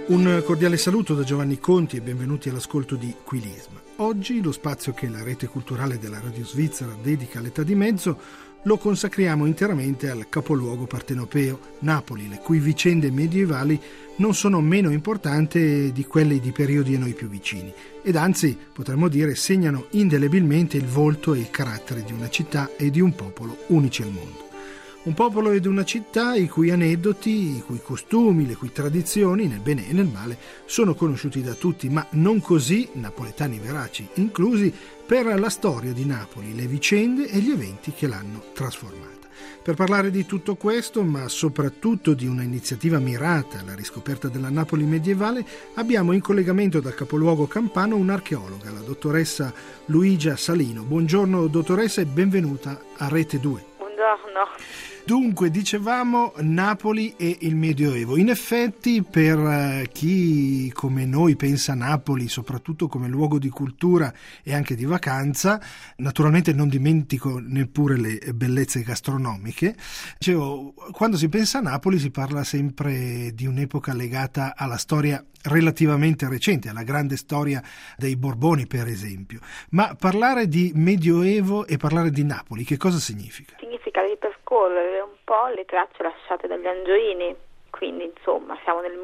Un cordiale saluto da Giovanni Conti e benvenuti all'ascolto di Quilisma. Oggi lo spazio che la rete culturale della Radio Svizzera dedica all'età di mezzo lo consacriamo interamente al capoluogo partenopeo, Napoli, le cui vicende medievali non sono meno importanti di quelle di periodi a noi più vicini ed anzi, potremmo dire, segnano indelebilmente il volto e il carattere di una città e di un popolo unici al mondo. Un popolo ed una città i cui aneddoti, i cui costumi, le cui tradizioni, nel bene e nel male, sono conosciuti da tutti, ma non così, napoletani veraci inclusi, per la storia di Napoli, le vicende e gli eventi che l'hanno trasformata. Per parlare di tutto questo, ma soprattutto di una iniziativa mirata alla riscoperta della Napoli medievale, abbiamo in collegamento dal capoluogo campano un'archeologa, la dottoressa Luigia Salino. Buongiorno dottoressa e benvenuta a Rete 2. Buongiorno. Dunque, dicevamo Napoli e il Medioevo. In effetti, per chi come noi pensa a Napoli soprattutto come luogo di cultura e anche di vacanza, naturalmente non dimentico neppure le bellezze gastronomiche. Dicevo, quando si pensa a Napoli si parla sempre di un'epoca legata alla storia relativamente recente, alla grande storia dei Borboni, per esempio. Ma parlare di Medioevo e parlare di Napoli, che cosa significa? Significa ripercorrere un po' le tracce lasciate dagli Angioini, quindi insomma siamo nel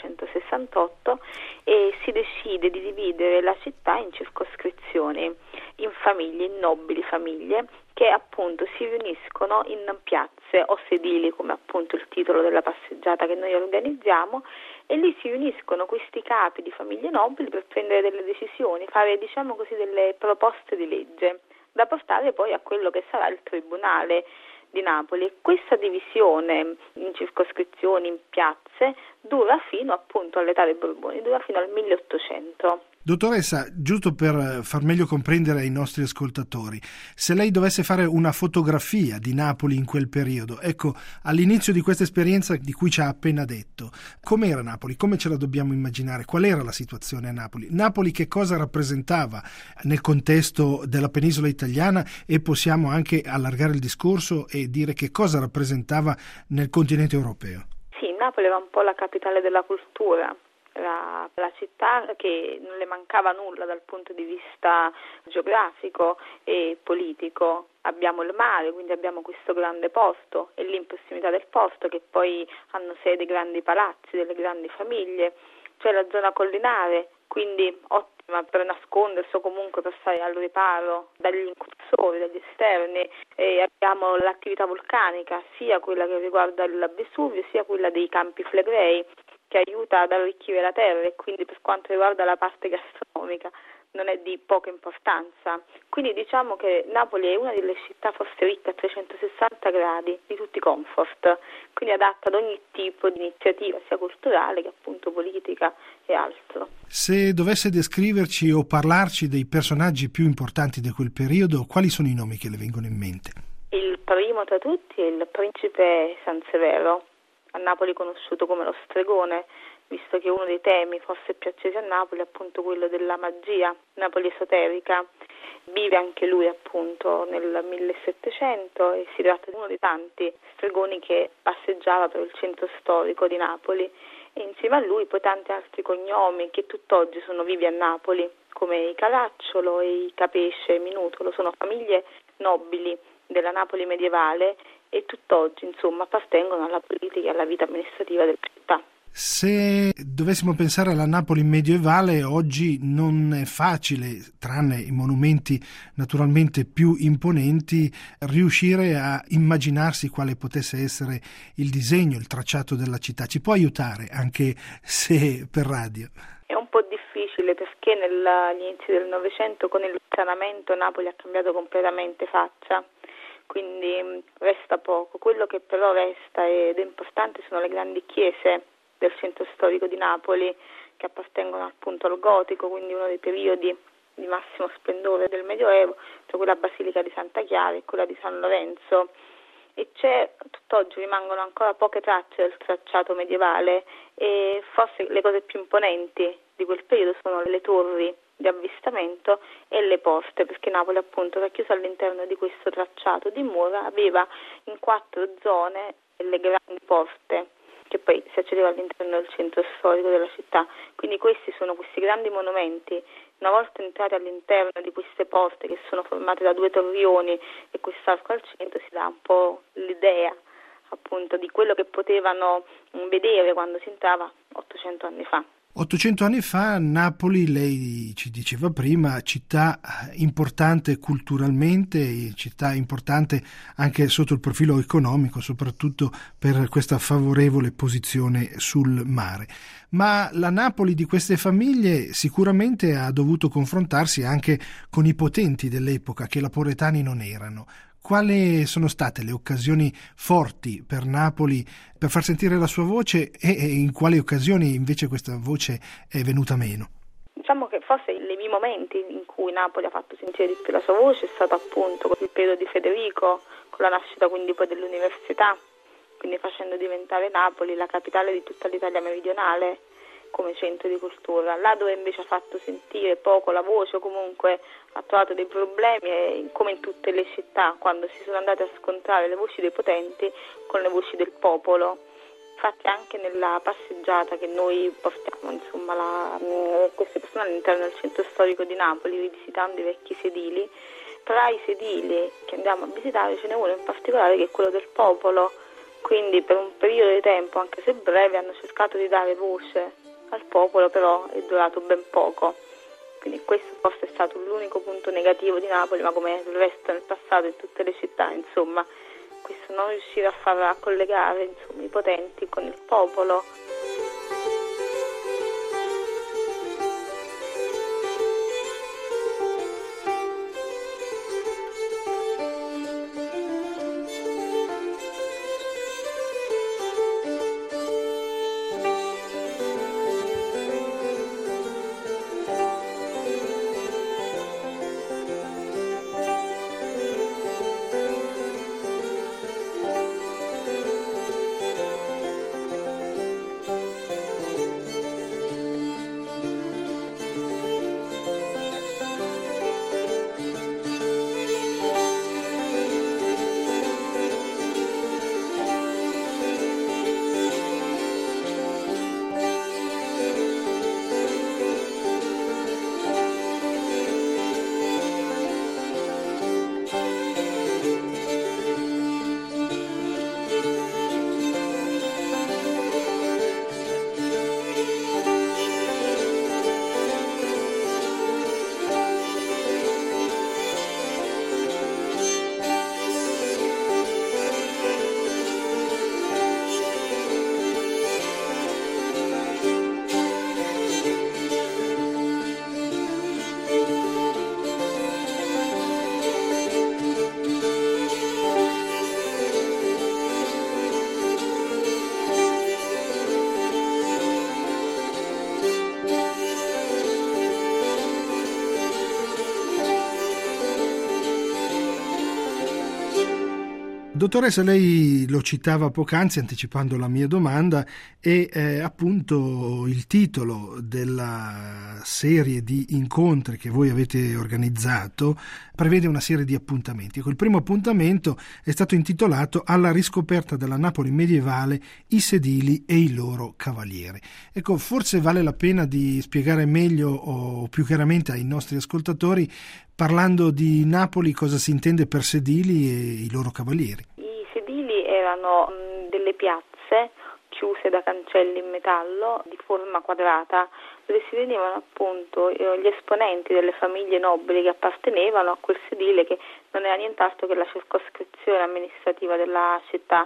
1268 e si decide di dividere la città in circoscrizioni, in famiglie, in nobili famiglie che appunto si riuniscono in piazze o sedili, come appunto il titolo della passeggiata che noi organizziamo, e lì si riuniscono questi capi di famiglie nobili per prendere delle decisioni, fare diciamo così delle proposte di legge da portare poi a quello che sarà il Tribunale di Napoli. Questa divisione in circoscrizioni, in piazze, dura fino appunto all'età dei Borboni, dura fino al 1800. Dottoressa, giusto per far meglio comprendere ai nostri ascoltatori, se lei dovesse fare una fotografia di Napoli in quel periodo, ecco, all'inizio di questa esperienza di cui ci ha appena detto, com'era Napoli? Come ce la dobbiamo immaginare? Qual era la situazione a Napoli? Napoli che cosa rappresentava nel contesto della penisola italiana e possiamo anche allargare il discorso e dire che cosa rappresentava nel continente europeo? Sì, Napoli era un po' la capitale della cultura. La città che non le mancava nulla dal punto di vista geografico e politico. Abbiamo il mare, quindi abbiamo questo grande porto e lì in prossimità del porto che poi hanno sede grandi palazzi delle grandi famiglie. C'è la zona collinare, quindi ottima per nascondersi o comunque per stare al riparo dagli incursori, dagli esterni. E abbiamo l'attività vulcanica, sia quella che riguarda il Vesuvio sia quella dei Campi Flegrei, che aiuta ad arricchire la terra e quindi per quanto riguarda la parte gastronomica non è di poca importanza. Quindi diciamo che Napoli è una delle città forse ricche a 360 gradi di tutti i comfort, quindi adatta ad ogni tipo di iniziativa sia culturale che appunto politica e altro. Se dovesse descriverci o parlarci dei personaggi più importanti di quel periodo, quali sono i nomi che le vengono in mente? Il primo tra tutti è il principe Sansevero, a Napoli conosciuto come lo stregone, visto che uno dei temi forse più accesi a Napoli è appunto quello della magia, Napoli esoterica. Vive anche lui appunto nel 1700 e si tratta di uno dei tanti stregoni che passeggiava per il centro storico di Napoli e insieme a lui poi tanti altri cognomi che tutt'oggi sono vivi a Napoli, come i Caracciolo e i Capesce e Minutolo, sono famiglie nobili della Napoli medievale e tutt'oggi insomma appartengono alla politica e alla vita amministrativa della città. Se dovessimo pensare alla Napoli medievale, oggi non è facile, tranne i monumenti naturalmente più imponenti, riuscire a immaginarsi quale potesse essere il disegno, il tracciato della città. Ci può aiutare, anche se per radio? È un po' difficile perché negli inizi del Novecento con il risanamento Napoli ha cambiato completamente faccia. Quindi resta poco. Quello che però resta ed è importante sono le grandi chiese del centro storico di Napoli che appartengono appunto al gotico, quindi uno dei periodi di massimo splendore del Medioevo, cioè quella Basilica di Santa Chiara e quella di San Lorenzo. E tutt'oggi rimangono ancora poche tracce del tracciato medievale e forse le cose più imponenti di quel periodo sono le torri di avvistamento e le poste, perché Napoli appunto racchiusa all'interno di questo tracciato di mura aveva in 4 zone le grandi poste che poi si accedeva all'interno del centro storico della città. Quindi questi grandi monumenti. Una volta entrati all'interno di queste porte che sono formate da due torrioni e quest'arco al centro, si dà un po' l'idea appunto di quello che potevano vedere quando si entrava 800 anni fa. 800 anni fa Napoli, lei ci diceva prima, città importante culturalmente, città importante anche sotto il profilo economico, soprattutto per questa favorevole posizione sul mare. Ma la Napoli di queste famiglie sicuramente ha dovuto confrontarsi anche con i potenti dell'epoca, che napoletani non erano. Quali sono state le occasioni forti per Napoli per far sentire la sua voce e in quali occasioni invece questa voce è venuta meno? Diciamo che forse i momenti in cui Napoli ha fatto sentire di più la sua voce è stato appunto il periodo di Federico, con la nascita quindi poi dell'università, quindi facendo diventare Napoli la capitale di tutta l'Italia meridionale come centro di cultura. Là dove invece ha fatto sentire poco la voce o comunque ha trovato dei problemi, come in tutte le città, quando si sono andate a scontrare le voci dei potenti con le voci del popolo. Infatti anche nella passeggiata che noi portiamo, queste persone all'interno del centro storico di Napoli, rivisitando i vecchi sedili, tra i sedili che andiamo a visitare ce n'è uno in particolare che è quello del popolo, quindi per un periodo di tempo, anche se breve, hanno cercato di dare voce al popolo, però è durato ben poco. Quindi questo forse è stato l'unico punto negativo di Napoli, ma come il resto nel passato in tutte le città, insomma, questo non riuscire a collegare i potenti con il popolo. Dottoressa, lei lo citava poc'anzi anticipando la mia domanda e appunto il titolo della serie di incontri che voi avete organizzato prevede una serie di appuntamenti. Ecco, il primo appuntamento è stato intitolato Alla riscoperta della Napoli medievale, i sedili e i loro cavalieri. Ecco, forse vale la pena di spiegare meglio o più chiaramente ai nostri ascoltatori, parlando di Napoli, cosa si intende per sedili e i loro cavalieri. I sedili erano delle piazze chiuse da cancelli in metallo di forma quadrata, dove si riunivano appunto gli esponenti delle famiglie nobili che appartenevano a quel sedile, che non era nient'altro che la circoscrizione amministrativa della città.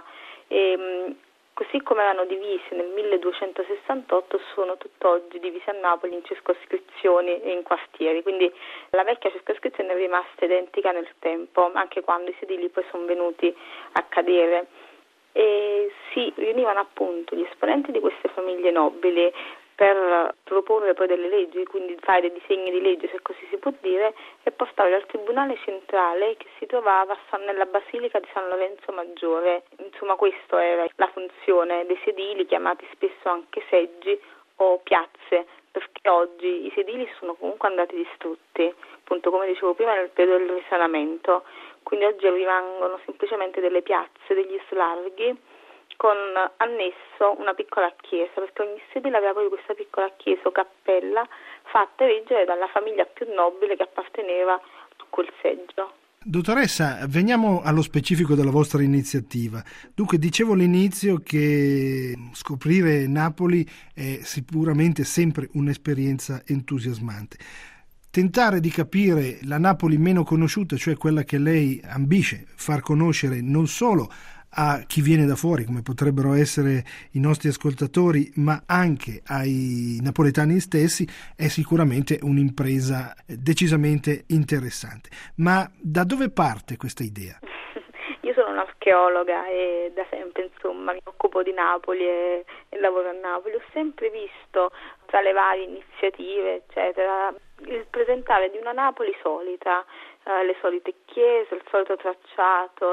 Così come erano divisi nel 1268, sono tutt'oggi divisi a Napoli in circoscrizioni e in quartieri, quindi la vecchia circoscrizione è rimasta identica nel tempo, anche quando i sedili poi sono venuti a cadere. E si riunivano appunto gli esponenti di queste famiglie nobili per proporre poi delle leggi, quindi fare dei disegni di legge, se così si può dire, e portarli al tribunale centrale che si trovava nella Basilica di San Lorenzo Maggiore. Insomma, questa era la funzione dei sedili, chiamati spesso anche seggi o piazze, perché oggi i sedili sono comunque andati distrutti, appunto come dicevo prima nel periodo del risanamento, quindi oggi rimangono semplicemente delle piazze, degli slarghi con annesso una piccola chiesa, perché ogni sedile aveva poi questa piccola chiesa o cappella fatta erigere dalla famiglia più nobile che apparteneva a quel seggio. Dottoressa, veniamo allo specifico della vostra iniziativa. Dunque, dicevo all'inizio che scoprire Napoli è sicuramente sempre un'esperienza entusiasmante. Tentare di capire la Napoli meno conosciuta, cioè quella che lei ambisce far conoscere non solo a chi viene da fuori, come potrebbero essere i nostri ascoltatori, ma anche ai napoletani stessi, è sicuramente un'impresa decisamente interessante. Ma da dove parte questa idea? Io sono un'archeologa e da sempre, insomma, mi occupo di Napoli e lavoro a Napoli. Ho sempre visto, tra le varie iniziative, eccetera, il presentare di una Napoli solita, le solite chiese, il solito tracciato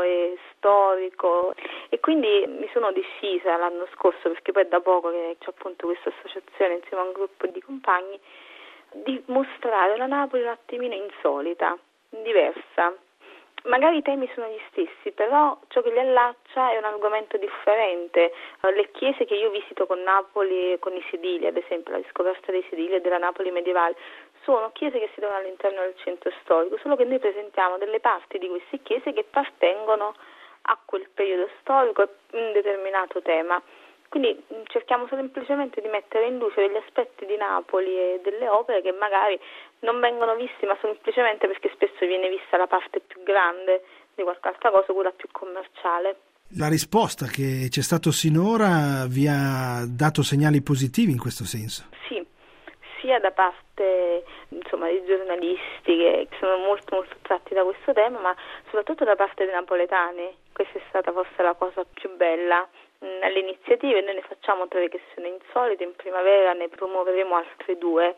storico, e quindi mi sono decisa l'anno scorso, perché poi è da poco che c'è appunto questa associazione insieme a un gruppo di compagni, di mostrare una Napoli un attimino insolita, diversa. Magari i temi sono gli stessi, però ciò che li allaccia è un argomento differente. Le chiese che io visito con Napoli, con i sedili, ad esempio la riscoperta dei sedili della Napoli medievale, sono chiese che si trovano all'interno del centro storico, solo che noi presentiamo delle parti di queste chiese che appartengono a quel periodo storico e un determinato tema. Quindi cerchiamo semplicemente di mettere in luce degli aspetti di Napoli e delle opere che magari non vengono visti, ma semplicemente perché spesso viene vista la parte più grande di qualche altra cosa, quella più commerciale. La risposta che c'è stato sinora vi ha dato segnali positivi in questo senso? Sì, sia da parte dei giornalisti che sono molto molto attratti da questo tema, ma soprattutto da parte dei napoletani. Questa è stata forse la cosa più bella. Alle iniziative noi ne facciamo 3 che sono insolite, in primavera ne promuoveremo altre 2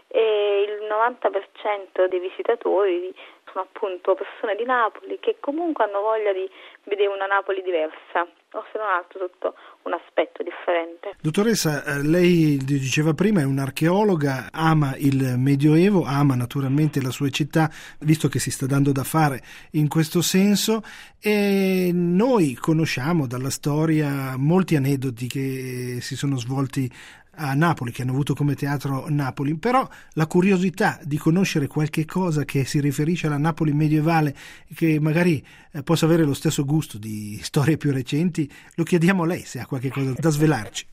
e il 90% dei visitatori sono appunto persone di Napoli che comunque hanno voglia di vedere una Napoli diversa, o se non altro sotto un aspetto differente. Dottoressa, lei diceva prima è un'archeologa, ama il Medioevo, ama naturalmente la sua città, visto che si sta dando da fare in questo senso, e noi conosciamo dalla storia molti aneddoti che si sono svolti a Napoli, che hanno avuto come teatro Napoli, però la curiosità di conoscere qualche cosa che si riferisce alla Napoli medievale, che magari possa avere lo stesso gusto di storie più recenti, lo chiediamo a lei se ha qualche cosa da svelarci.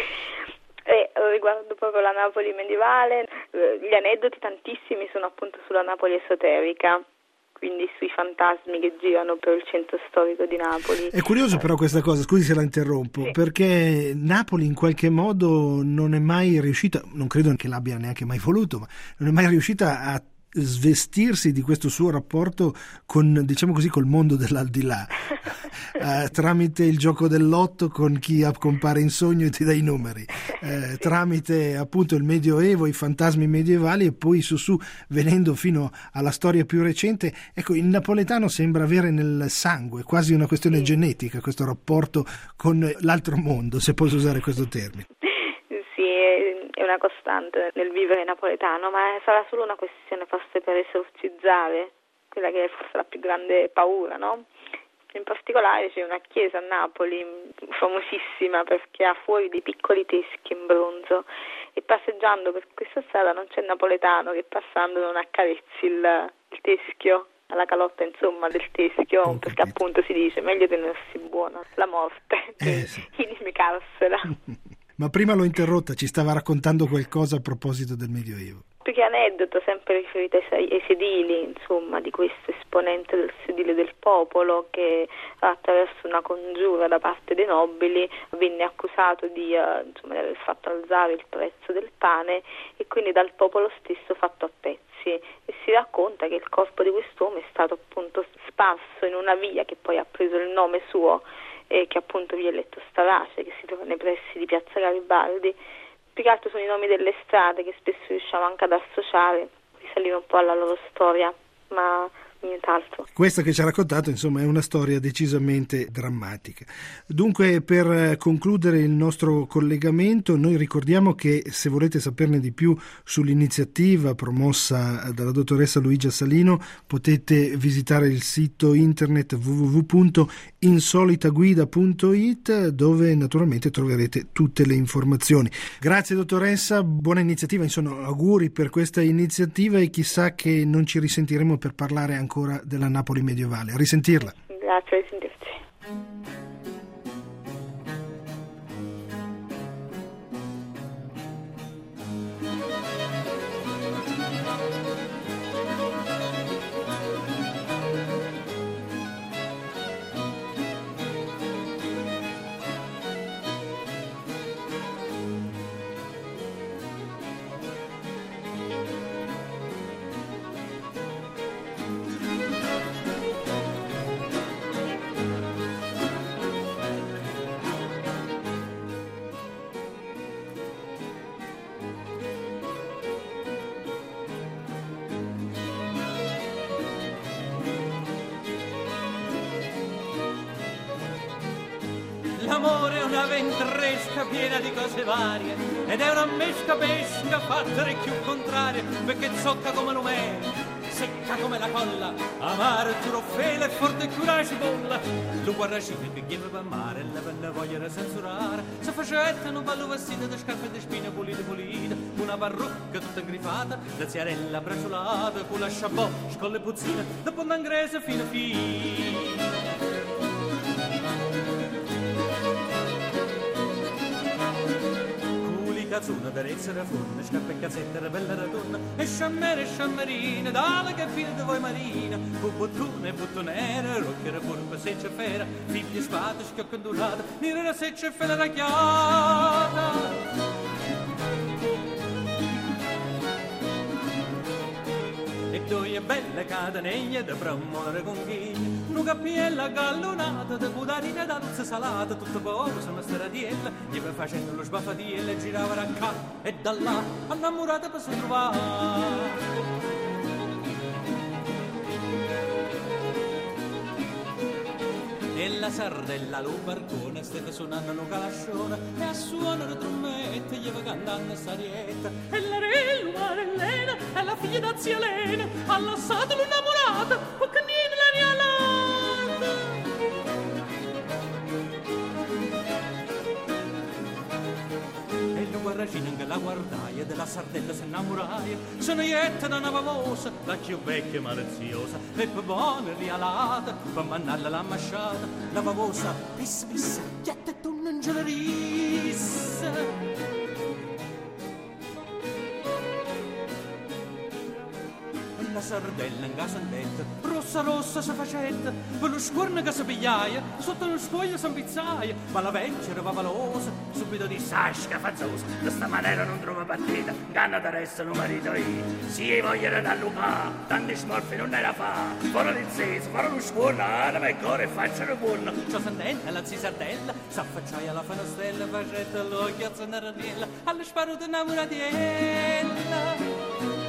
Riguardo proprio la Napoli medievale, gli aneddoti tantissimi sono appunto sulla Napoli esoterica, quindi sui fantasmi che girano per il centro storico di Napoli. È curioso però questa cosa, scusi se la interrompo, sì, perché Napoli in qualche modo non è mai riuscita, non credo che l'abbia neanche mai voluto, ma non è mai riuscita a svestirsi di questo suo rapporto con, diciamo così, col mondo dell'aldilà, tramite il gioco del lotto con chi compare in sogno e ti dà i numeri, tramite appunto il Medioevo, i fantasmi medievali, e poi su venendo fino alla storia più recente. Ecco, il napoletano sembra avere nel sangue quasi una questione genetica questo rapporto con l'altro mondo, se posso usare questo termine. È una costante nel vivere napoletano, ma sarà solo una questione forse per esorcizzare quella che è forse la più grande paura, no? In particolare c'è una chiesa a Napoli famosissima perché ha fuori dei piccoli teschi in bronzo, e passeggiando per questa strada non c'è napoletano che passando non accarezzi il teschio, alla calotta insomma del teschio, perché appunto si dice meglio tenersi buona la morte che inimicarsela. Ma prima l'ho interrotta, ci stava raccontando qualcosa a proposito del Medioevo. Più che aneddoto, sempre riferito ai sedili, insomma, di questo esponente del sedile del popolo che attraverso una congiura da parte dei nobili venne accusato di aver fatto alzare il prezzo del pane e quindi dal popolo stesso fatto a pezzi. E si racconta che il corpo di quest'uomo è stato appunto sparso in una via che poi ha preso il nome suo, che appunto via Letto Starace, che si trova nei pressi di Piazza Garibaldi. Più che altro sono i nomi delle strade che spesso riusciamo anche ad associare, risalire un po' alla loro storia, ma nient'altro. Questa che ci ha raccontato, insomma, è una storia decisamente drammatica. Dunque, per concludere il nostro collegamento, noi ricordiamo che se volete saperne di più sull'iniziativa promossa dalla dottoressa Luigia Salino, potete visitare il sito internet www.insolitaguida.it, dove naturalmente troverete tutte le informazioni. Grazie dottoressa, buona iniziativa, insomma, auguri per questa iniziativa e chissà che non ci risentiremo per parlare ancora della Napoli medievale. A risentirla. Grazie, a risentirci. L'amore è una ventresca piena di cose varie ed è una mesca pesca fatta di più contrarie, perché zocca come l'umè, secca come la colla, amare giurofela e forte più la cipolla. Lo guarracino che chiede per mare, la bella voglia da censurare, se facettano un ballo vestito di scarpe di spine pulite, una parrucca tutta ingrifata, la ziarella braciolata, con la sciabò, scolle puzzine, da pondangrese fino a fine. Cazzuna, d'arezza, da forna, scarpe e cazzetta, da bella radonna, e sciammere e sciammerine, dalla che fine di voi marina, con bottone e bottonera, rocchera, burba, seccia, fera, figli, spade, schiocca ondulata, nera, seccia e fela racchiata. E due belle cateneglie da promuovere conchiglie, una cappiella gallonata, da cudarina d'alza salata, tutto poco sono stradiella, gli va facendo lo sbaffatiello e girava racca, e da là innamorata per si trovare. E la sardella lo barcone stava suonando un calascione e a suonare trombette gli va cantando sarietta. E la re, l'umarellena, e la figlia da zia Elena ha lasciato l'innamorata perché niente la rialata. E lo guarracino che la guardaia della sardella si innamoraia, sono ietta da una famosa, la più vecchia e maliziosa, e per buona rialata, per mannarla la masciata, la famosa pissa pissa, chietta e tu non ce la rissa. La sardella in casandetta, rossa rossa si facetta, per lo scorno che si pigliaia, sotto lo scoglio si impizzaia, ma la vecchia era vavalosa, subito disse, scafazzosa, di sta maniera non trova partita, ganna da resta un marito io, si vogliono da Luca, tanti smorfi non era fa, fuori il seso, fuori lo scorno, anima e cuore e facciano buono, ciò sandella, la zia sardella, s'affacciaia alla fanastella, facetta l'occhio a zannaranella, alle sparute innamoratiella.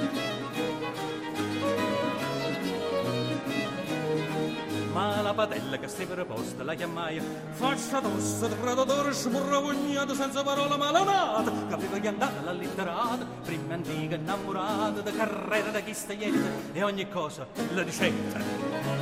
Ma la padella che stava preposta la chiamaia faccia tosta, traditore, sburravognato senza parola malonata, capiva che andava la litterata, prima antica innamorata, da carriera da chi sta ieri e ogni cosa la dicetta.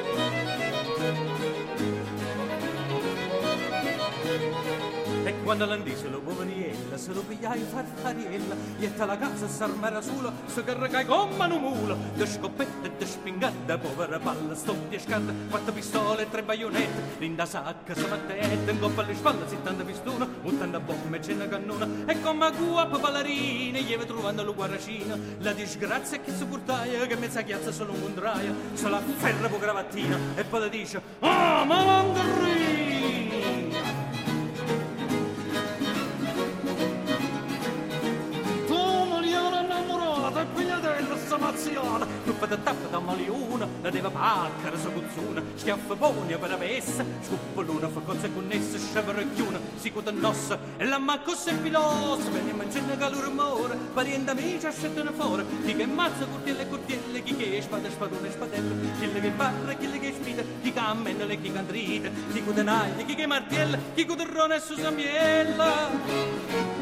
E quando l'andise lo poveriella, se lo pigliai farfariella, ietta la casa s'armera sola, se carregai come un mulo, de scoppette e de spingate, povera palla, stoppie scarpe, 4 pistole e 3 baionette, l'inda sacca, se mattette, in coppa alle spalle, 70 pistone, 80 bombe e 100 cannone, e come guapa ballerine, gli va trovando lo guarracino, la disgrazia che si portaia, che mezza chiazza solo un contraia, se la ferra po' gravattina, e poi le dice, ah, malandrino! disgraziata, truppa da tappa da maliuna, la deva paccara sa cuzzuna, schiaffa buoni per avessa, scuppoluna fa cozze connesse, sciavaracchiuna, si cuta nossa, e la macco se filosa, veniamo in genere calore amore, pariente amici ascettano fuori, chi che mazza curtielle, chi che spada, spadone, spadelle, chi che barra, chi che spida, chi che ammennale, chi che andrite, chi che denaglia, chi che martiella, chi che terrone e susamiella.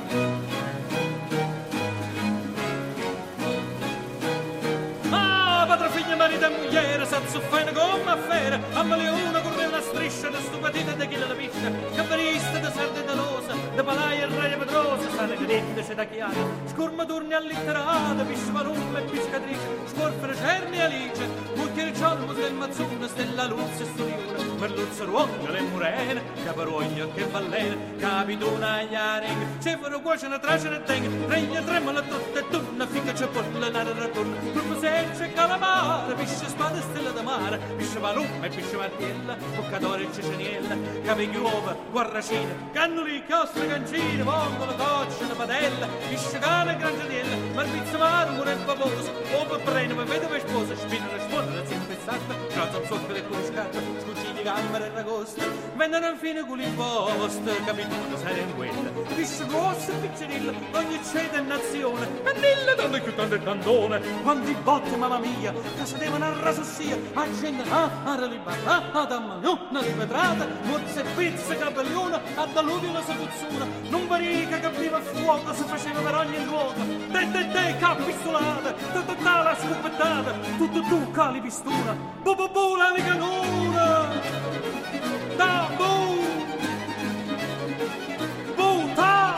Marito e moglie, s'azzuffano come affare, a maleona corre una striscia, da stupatita da chi la piscia, cabarista da sarda e da losa, da palaia e raia pedrosa, sana cadetta c'è da chiara, scurmaturni allitterata, piscivarum e piscatrice, scorfere cerni e alice, bucchiere ciolmo del mazzuna, stella luzza e storiona, merluzza ruonga le murene, caparogna che ballene, capituna e iaring, cefaro cuocena, tracena e teng, regna tremola tutta e tunna, fica ciapolla, la ratunna, truppa seccia e calamare, pisce spada e stella da mare, pisce valumma e pisce martiella, boccatore e ceceniella, cavigliuova, guarracina, cannoli, chiostre, cancine, vongole, coccia, la padella, pisce cane e grangiadiella, marbizzo marmore e pavoso, uovo e preno, vedova e sposa, spina e sponda, la zia pezzata, calza zucchero e curiscata, scucini, gambere e ragosta, vendono infine culi in posta, capituta, serie in quella, pisce grossa e piccerilla, ogni ceda e nazione, candilla, tanto più tanto e tantone, quanti botte, mamma mia, casa devono arrasossia, accendere, a dammagnona di vetrata, mozze e pizze, capelliona, a dall'udio la sapuzzuna, non varica che prima fuoco si faceva per ogni luogo, te, capistolata, ta, la scopettata, tu, cali pistuna, bu, la liganura, da, bu, ta.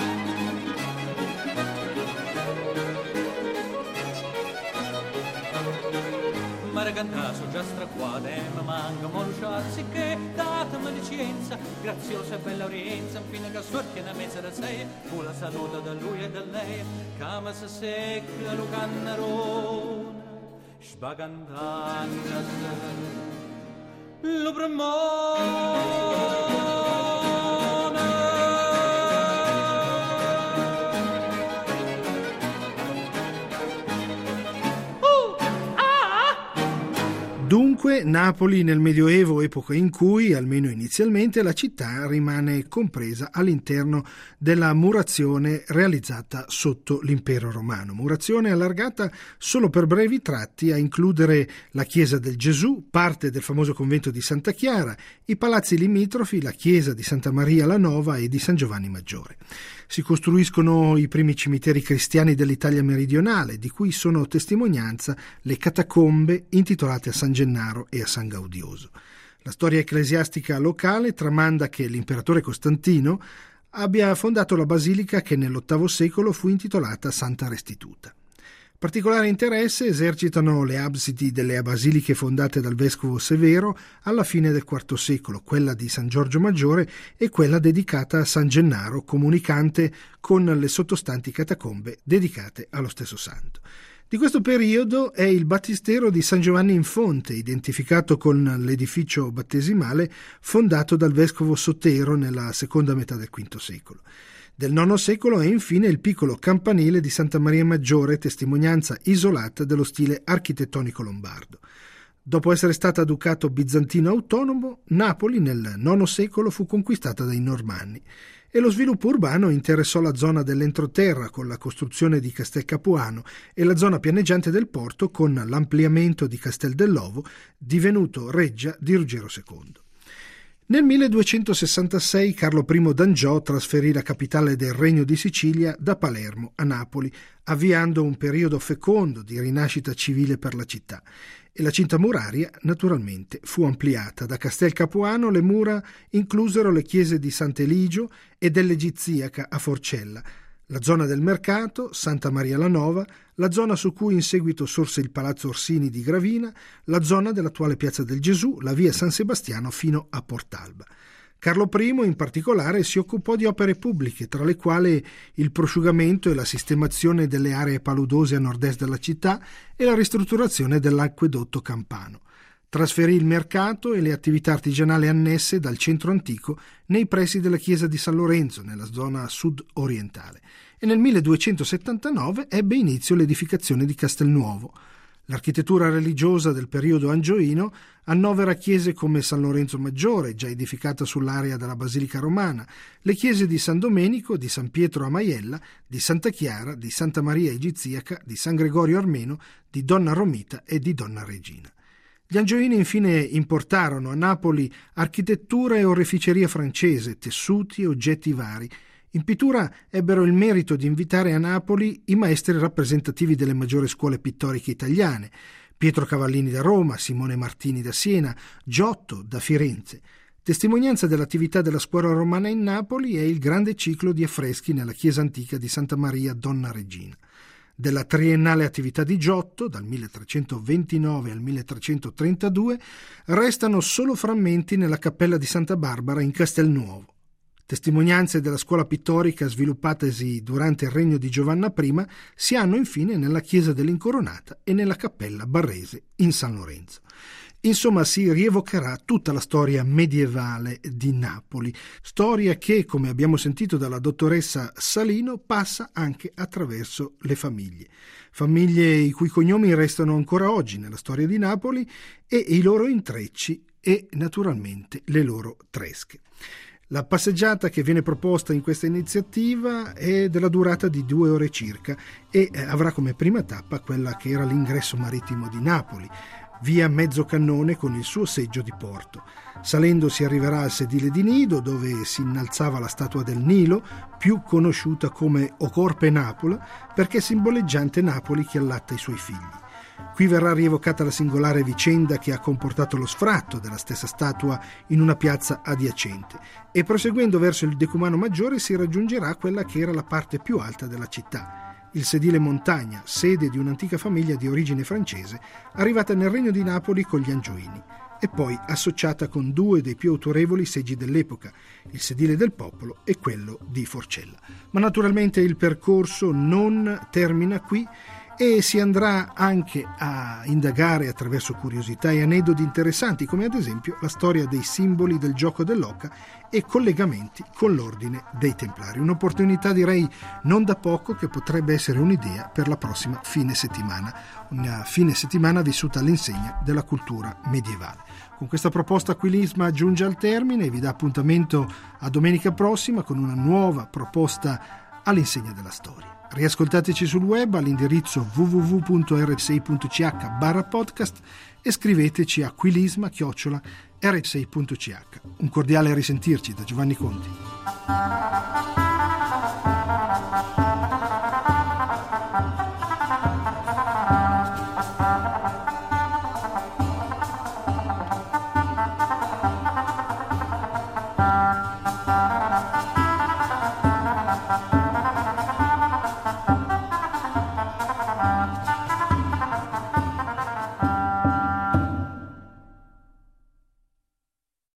Maracantaso già straquate, ma manca molusciazzi che datemi licenza, graziosa e bella orienza, infine che sorti una mezza da sei, fu la saluta da lui e da lei, cama se secca lo cannarone, sbagantana lo bremone. Dunque Napoli nel Medioevo, epoca in cui, almeno inizialmente, la città rimane compresa all'interno della murazione realizzata sotto l'impero romano. Murazione allargata solo per brevi tratti a includere la chiesa del Gesù, parte del famoso convento di Santa Chiara, i palazzi limitrofi, la chiesa di Santa Maria la Nova e di San Giovanni Maggiore. Si costruiscono i primi cimiteri cristiani dell'Italia meridionale, di cui sono testimonianza le catacombe intitolate a San Gennaro e a San Gaudioso. La storia ecclesiastica locale tramanda che l'imperatore Costantino abbia fondato la basilica che nell'VIII secolo fu intitolata Santa Restituta. Particolare interesse esercitano le absidi delle basiliche fondate dal vescovo Severo alla fine del IV secolo, quella di San Giorgio Maggiore e quella dedicata a San Gennaro, comunicante con le sottostanti catacombe dedicate allo stesso santo. Di questo periodo è il battistero di San Giovanni in Fonte, identificato con l'edificio battesimale fondato dal vescovo Sotero nella seconda metà del V secolo. Del IX secolo è infine il piccolo campanile di Santa Maria Maggiore, testimonianza isolata dello stile architettonico lombardo. Dopo essere stata ducato bizantino autonomo, Napoli nel IX secolo fu conquistata dai Normanni e lo sviluppo urbano interessò la zona dell'entroterra con la costruzione di Castel Capuano e la zona pianeggiante del porto con l'ampliamento di Castel dell'Ovo, divenuto reggia di Ruggero II. Nel 1266 Carlo I d'Angiò trasferì la capitale del Regno di Sicilia da Palermo a Napoli, avviando un periodo fecondo di rinascita civile per la città. E la cinta muraria, naturalmente, fu ampliata. Da Castel Capuano le mura inclusero le chiese di Sant'Eligio e dell'Egiziaca a Forcella, la zona del mercato, Santa Maria la Nova, la zona su cui in seguito sorse il Palazzo Orsini di Gravina, la zona dell'attuale Piazza del Gesù, la via San Sebastiano fino a Portalba. Carlo I in particolare si occupò di opere pubbliche, tra le quali il prosciugamento e la sistemazione delle aree paludose a nord-est della città e la ristrutturazione dell'acquedotto campano. Trasferì il mercato e le attività artigianali annesse dal centro antico nei pressi della chiesa di San Lorenzo, nella zona sud-orientale. e nel 1279 ebbe inizio l'edificazione di Castelnuovo. L'architettura religiosa del periodo angioino annovera chiese come San Lorenzo Maggiore, già edificata sull'area della Basilica Romana, le chiese di San Domenico, di San Pietro a Maiella, di Santa Chiara, di Santa Maria Egiziaca, di San Gregorio Armeno, di Donna Romita e di Donna Regina. Gli angioini infine importarono a Napoli architettura e oreficeria francese, tessuti e oggetti vari. In pittura ebbero il merito di invitare a Napoli i maestri rappresentativi delle maggiori scuole pittoriche italiane: Pietro Cavallini da Roma, Simone Martini da Siena, Giotto da Firenze. Testimonianza dell'attività della scuola romana in Napoli è il grande ciclo di affreschi nella chiesa antica di Santa Maria Donna Regina. Della triennale attività di Giotto, dal 1329 al 1332, restano solo frammenti nella cappella di Santa Barbara in Castelnuovo. Testimonianze della scuola pittorica sviluppatasi durante il regno di Giovanna I si hanno infine nella chiesa dell'Incoronata e nella cappella barrese in San Lorenzo. Insomma, si rievocherà tutta la storia medievale di Napoli, storia che, come abbiamo sentito dalla dottoressa Salino, passa anche attraverso le famiglie i cui cognomi restano ancora oggi nella storia di Napoli, e i loro intrecci e naturalmente le loro tresche. La passeggiata che viene proposta in questa iniziativa è della durata di 2 ore circa e avrà come prima tappa quella che era l'ingresso marittimo di Napoli, via Mezzocannone con il suo seggio di porto. Salendo si arriverà al sedile di Nido, dove si innalzava la statua del Nilo, più conosciuta come O Corpe Napola, perché simboleggiante Napoli che allatta i suoi figli. Qui verrà rievocata la singolare vicenda che ha comportato lo sfratto della stessa statua in una piazza adiacente, e proseguendo verso il Decumano Maggiore si raggiungerà quella che era la parte più alta della città, il sedile Montagna, sede di un'antica famiglia di origine francese arrivata nel Regno di Napoli con gli Angioini, e poi associata con 2 dei più autorevoli seggi dell'epoca, il sedile del Popolo e quello di Forcella. Ma naturalmente il percorso non termina qui, e si andrà anche a indagare attraverso curiosità e aneddoti interessanti, come ad esempio la storia dei simboli del gioco dell'oca e collegamenti con l'ordine dei Templari. Un'opportunità, direi, non da poco, che potrebbe essere un'idea per la prossima fine settimana, una fine settimana vissuta all'insegna della cultura medievale. Con questa proposta Quilisma giunge al termine e vi dà appuntamento a domenica prossima con una nuova proposta all'insegna della storia. Riascoltateci sul web all'indirizzo www.rsei.ch/podcast e scriveteci a quilisma@rsei.ch. Un cordiale risentirci da Giovanni Conti.